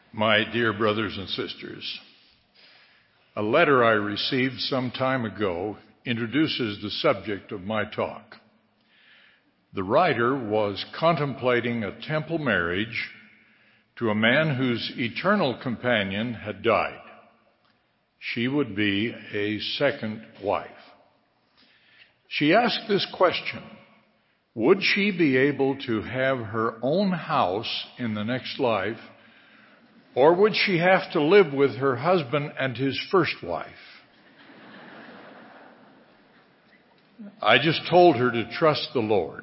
My dear brothers and sisters, a letter I received some time ago introduces the subject of my talk. The writer was contemplating a temple marriage to a man whose eternal companion had died. She would be a second wife. She asked this question: would she be able to have her own house in the next life, or would she have to live with her husband and his first wife? I just told her to trust the Lord.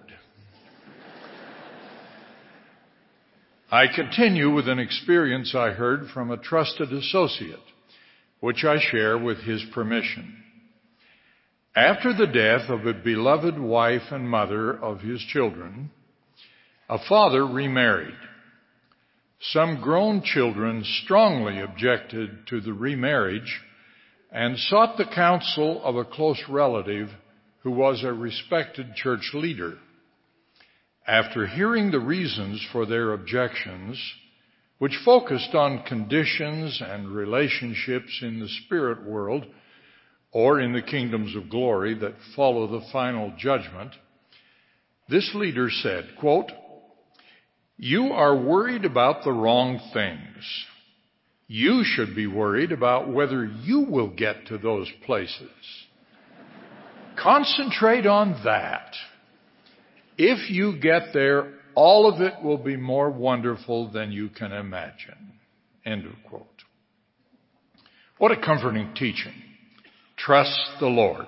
I continue with an experience I heard from a trusted associate, which I share with his permission. After the death of a beloved wife and mother of his children, a father remarried. Some grown children strongly objected to the remarriage and sought the counsel of a close relative who was a respected church leader. After hearing the reasons for their objections, which focused on conditions and relationships in the spirit world or in the kingdoms of glory that follow the final judgment, this leader said, quote, "You are worried about the wrong things. You should be worried about whether you will get to those places. Concentrate on that. If you get there, all of it will be more wonderful than you can imagine." End of quote. What a comforting teaching. Trust the Lord.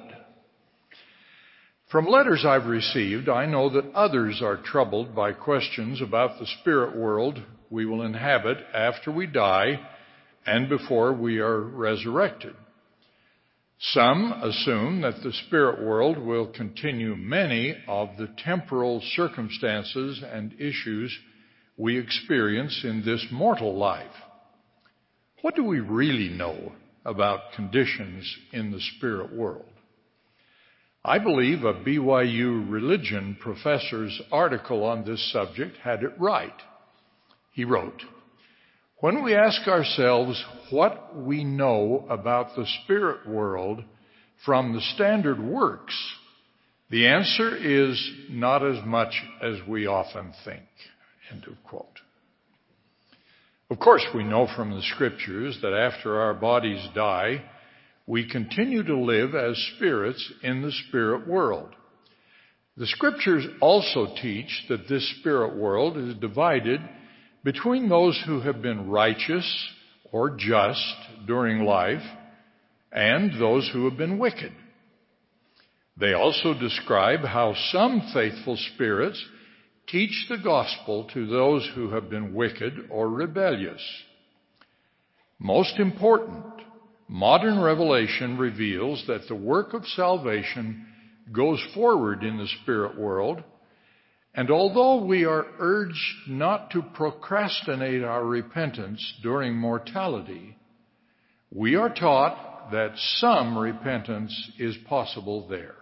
From letters I've received, I know that others are troubled by questions about the spirit world we will inhabit after we die and before we are resurrected. Some assume that the spirit world will continue many of the temporal circumstances and issues we experience in this mortal life. What do we really know about conditions in the spirit world? I believe a BYU religion professor's article on this subject had it right. He wrote, "When we ask ourselves what we know about the spirit world from the standard works, the answer is not as much as we often think." End of quote. Of course, we know from the scriptures that after our bodies die, we continue to live as spirits in the spirit world. The scriptures also teach that this spirit world is divided between those who have been righteous or just during life and those who have been wicked. They also describe how some faithful spirits teach the gospel to those who have been wicked or rebellious. Most important, modern revelation reveals that the work of salvation goes forward in the spirit world, and although we are urged not to procrastinate our repentance during mortality, we are taught that some repentance is possible there.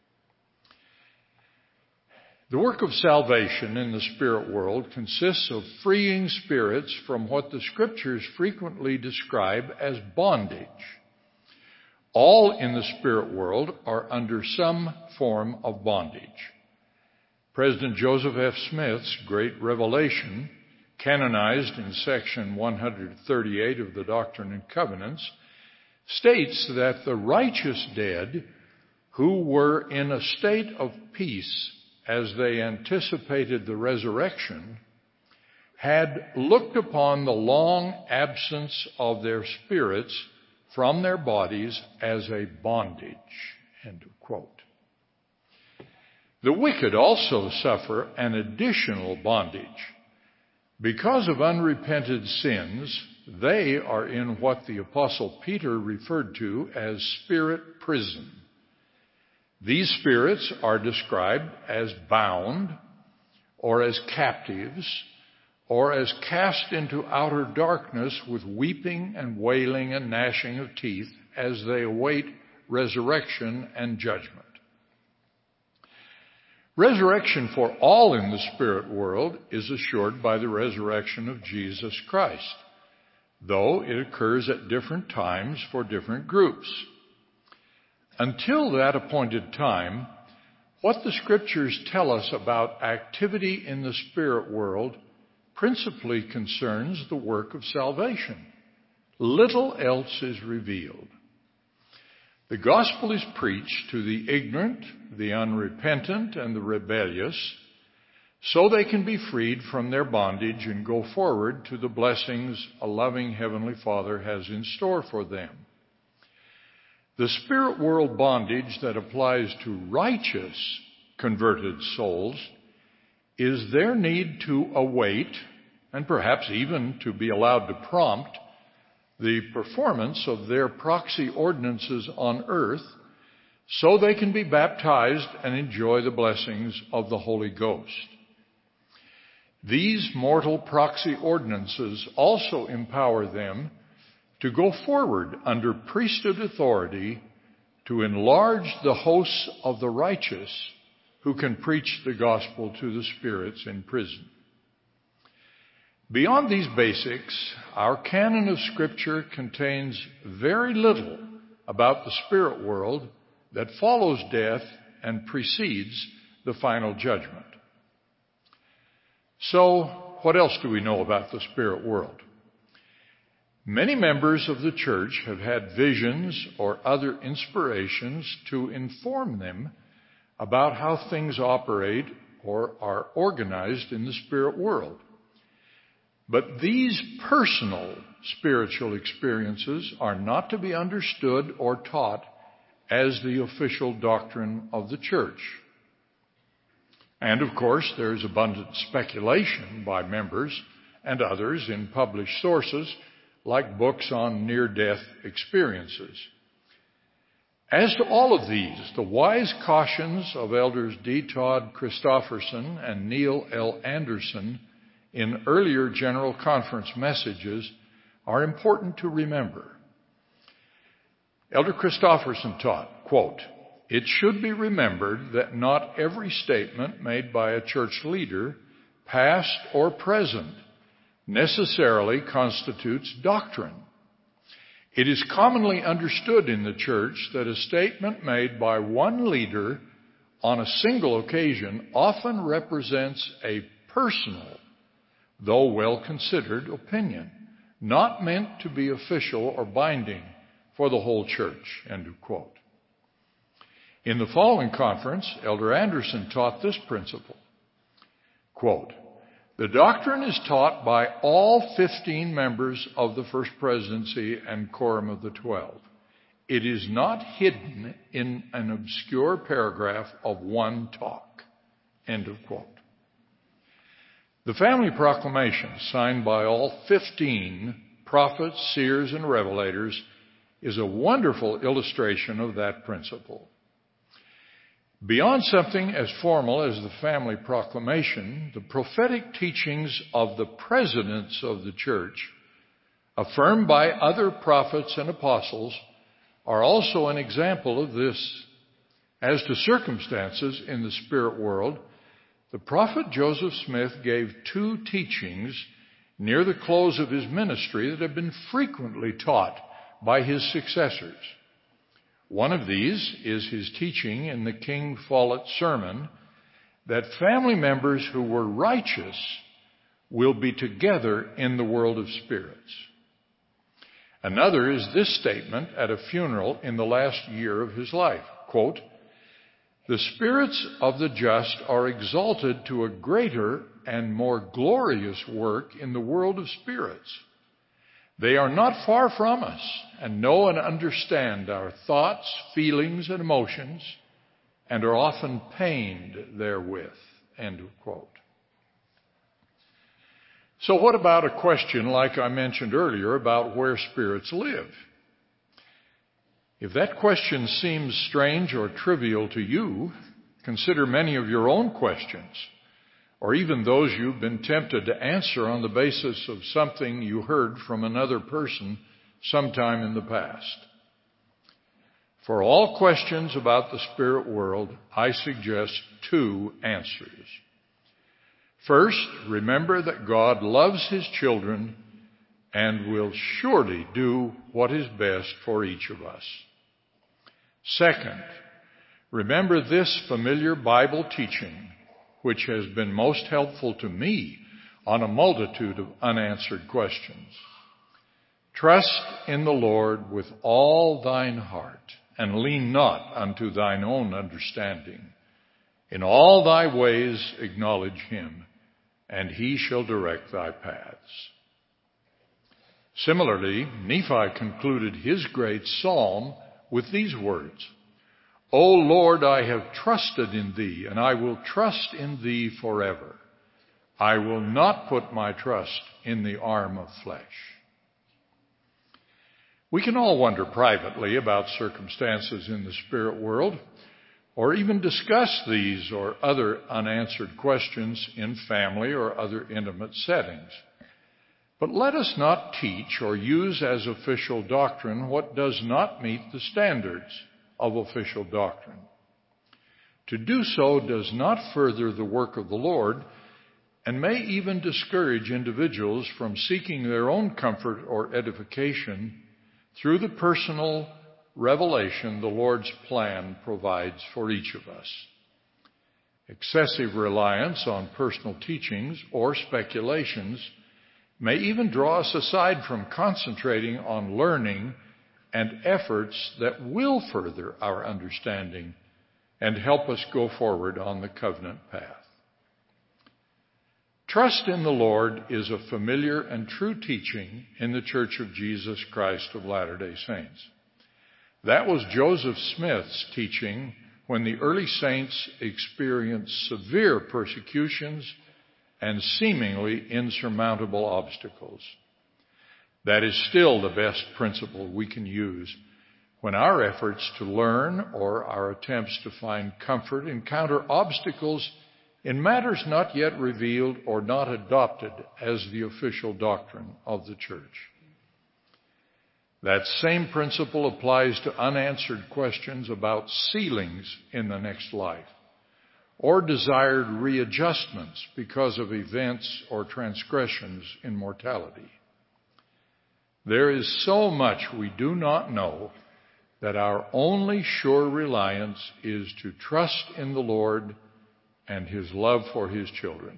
The work of salvation in the spirit world consists of freeing spirits from what the scriptures frequently describe as bondage. All in the spirit world are under some form of bondage. President Joseph F. Smith's Great Revelation, canonized in section 138 of the Doctrine and Covenants, states that the righteous dead who were in a state of peace as they anticipated the resurrection had looked upon the long absence of their spirits from their bodies as a bondage. End of quote. The wicked also suffer an additional bondage. Because of unrepented sins, they are in what the Apostle Peter referred to as spirit prison. These spirits are described as bound, or as captives, or as cast into outer darkness with weeping and wailing and gnashing of teeth as they await resurrection and judgment. Resurrection for all in the spirit world is assured by the resurrection of Jesus Christ. though it occurs at different times for different groups. Until that appointed time, what the Scriptures tell us about activity in the spirit world principally concerns the work of salvation. Little else is revealed. The gospel is preached to the ignorant, the unrepentant, and the rebellious, so they can be freed from their bondage and go forward to the blessings a loving Heavenly Father has in store for them. The spirit world bondage that applies to righteous converted souls is their need to await, and perhaps even to be allowed to prompt, the performance of their proxy ordinances on earth so they can be baptized and enjoy the blessings of the Holy Ghost. These mortal proxy ordinances also empower them to go forward under priesthood authority to enlarge the hosts of the righteous who can preach the gospel to the spirits in prison. Beyond these basics, our canon of Scripture contains very little about the spirit world that follows death and precedes the final judgment. So, what else do we know about the spirit world? Many members of the church have had visions or other inspirations to inform them about how things operate or are organized in the spirit world. But these personal spiritual experiences are not to be understood or taught as the official doctrine of the church. And of course, there is abundant speculation by members and others in published sources, like books on near-death experiences. As to all of these, the wise cautions of Elders D. Todd Christofferson and Neil L. Anderson in earlier General Conference messages are important to remember. Elder Christofferson taught, quote, "It should be remembered that not every statement made by a church leader, past or present, necessarily constitutes doctrine. It is commonly understood in the church that a statement made by one leader on a single occasion often represents a personal, though well-considered opinion, not meant to be official or binding for the whole church," end of quote. In the following conference, Elder Anderson taught this principle, quote, "The doctrine is taught by all 15 members of the First Presidency and Quorum of the 12. It is not hidden in an obscure paragraph of one talk," end of quote. The family proclamation, signed by all 15 prophets, seers, and revelators, is a wonderful illustration of that principle. Beyond something as formal as the family proclamation, the prophetic teachings of the presidents of the church, affirmed by other prophets and apostles, are also an example of this. As to circumstances in the spirit world, the prophet Joseph Smith gave 2 teachings near the close of his ministry that have been frequently taught by his successors. One of these is his teaching in the King Follett sermon that family members who were righteous will be together in the world of spirits. Another is this statement at a funeral in the last year of his life, quote, "The spirits of the just are exalted to a greater and more glorious work in the world of spirits. They are not far from us and know and understand our thoughts, feelings, and emotions, and are often pained therewith," end of quote. So what about a question like I mentioned earlier about where spirits live? If that question seems strange or trivial to you, consider many of your own questions, or even those you've been tempted to answer on the basis of something you heard from another person sometime in the past. For all questions about the spirit world, I suggest 2 answers. First, remember that God loves His children and will surely do what is best for each of us. Second, remember this familiar Bible teaching, which has been most helpful to me on a multitude of unanswered questions. Trust in the Lord with all thine heart, and lean not unto thine own understanding. In all thy ways acknowledge him, and he shall direct thy paths. Similarly, Nephi concluded his great psalm with these words, O Lord, I have trusted in thee, and I will trust in thee forever. I will not put my trust in the arm of flesh. We can all wonder privately about circumstances in the spirit world, or even discuss these or other unanswered questions in family or other intimate settings. But let us not teach or use as official doctrine what does not meet the standards of official doctrine. To do so does not further the work of the Lord, and may even discourage individuals from seeking their own comfort or edification through the personal revelation the Lord's plan provides for each of us. Excessive reliance on personal teachings or speculations may even draw us aside from concentrating on learning and efforts that will further our understanding and help us go forward on the covenant path. Trust in the Lord is a familiar and true teaching in the Church of Jesus Christ of Latter-day Saints. That was Joseph Smith's teaching when the early saints experienced severe persecutions and seemingly insurmountable obstacles. That is still the best principle we can use when our efforts to learn or our attempts to find comfort encounter obstacles in matters not yet revealed or not adopted as the official doctrine of the church. That same principle applies to unanswered questions about sealings in the next life or desired readjustments because of events or transgressions in mortality. There is so much we do not know that our only sure reliance is to trust in the Lord and his love for his children.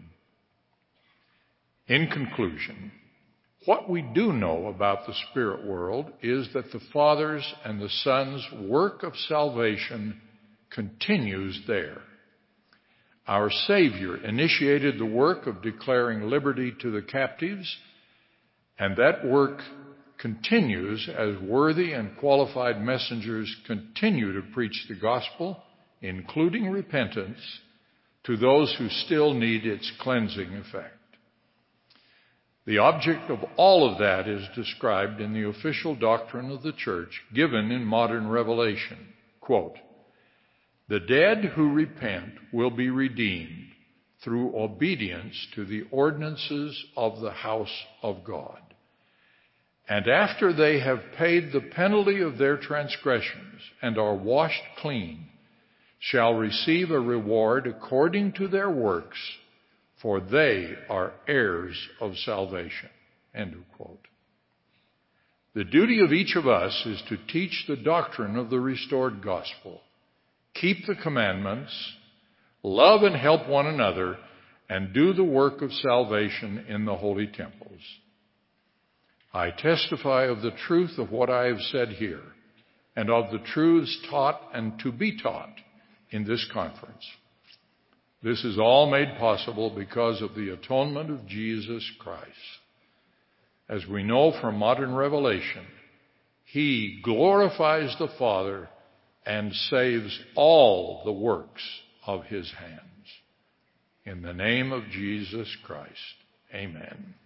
In conclusion, what we do know about the spirit world is that the Father's and the Son's work of salvation continues there. Our Savior initiated the work of declaring liberty to the captives, and that work continues as worthy and qualified messengers continue to preach the gospel, including repentance, to those who still need its cleansing effect. The object of all of that is described in the official doctrine of the church given in modern revelation. Quote, "The dead who repent will be redeemed through obedience to the ordinances of the house of God. And after they have paid the penalty of their transgressions and are washed clean, shall receive a reward according to their works, for they are heirs of salvation." End of quote. The duty of each of us is to teach the doctrine of the restored gospel, keep the commandments, love and help one another, and do the work of salvation in the holy temples. I testify of the truth of what I have said here, and of the truths taught and to be taught in this conference. This is all made possible because of the atonement of Jesus Christ. As we know from modern revelation, he glorifies the Father and saves all the works of his hands. In the name of Jesus Christ, amen.